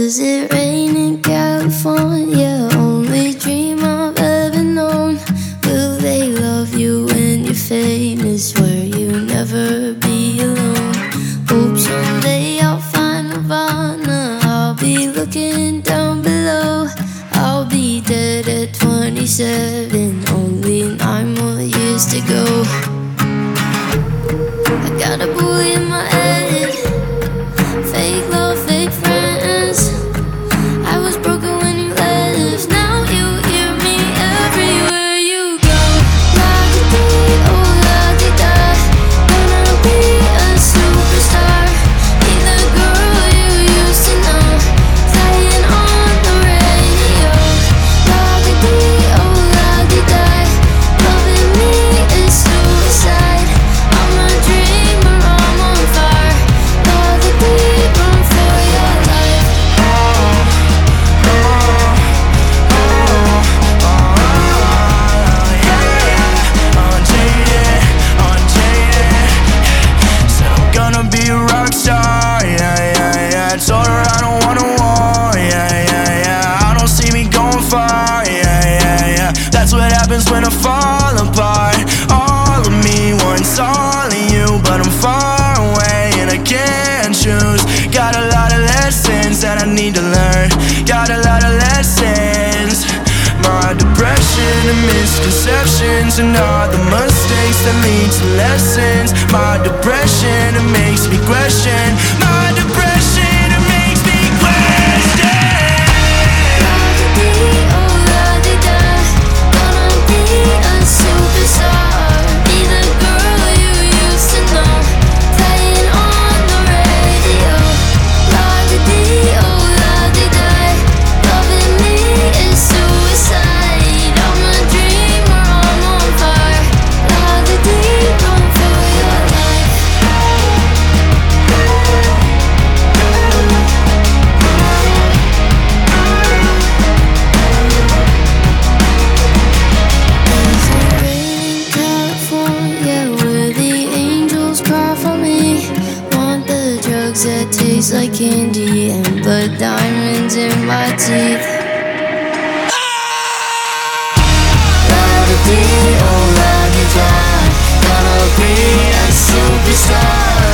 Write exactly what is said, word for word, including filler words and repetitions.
Does it rain in California? Only dream I've ever known. Will they love you when you're famous, where you never be alone? Hope someday I'll find Nirvana. I'll be looking down below. I'll be dead at twenty-seven, only nine more years to go. I got a bully in my head, fake love, fake friends. I was broken when you left, now you hear me everywhere you go. La-di-dee, oh la-di-da, gonna be a superstar. Be the girl you used to know, playing on the radio. La-di-dee, oh la-di-da, loving me is suicide. I'm a dreamer, I'm on fire. La-di-dee, run for your life. Gonna be a rock star, yeah, yeah, yeah. Told her I don't want a war, yeah, yeah, yeah. I don't see me going far, yeah, yeah, yeah. That's what happens when I fall apart. All of me wants all of you, but I'm far away and I can't choose. Got a lot of lessons that I need to learn. Got a lot of lessons. My depression and misconceptions and all the mistakes that lead to lessons. My depression, it makes me question. My depression, it makes me question. La-di-dee, oh la-di-da, gonna be a superstar. Be the girl you used to know, playing on the radio. La-di-dee, oh la-di-da, loving me is suicide. I'm a dreamer, I'm on fire. La-di-dee, run for your life. There's a rain in California where the angels cry for me. Want the drugs that taste like candy and blood diamonds in my teeth. La-di-dee, oh la-di-da, gonna be a superstar.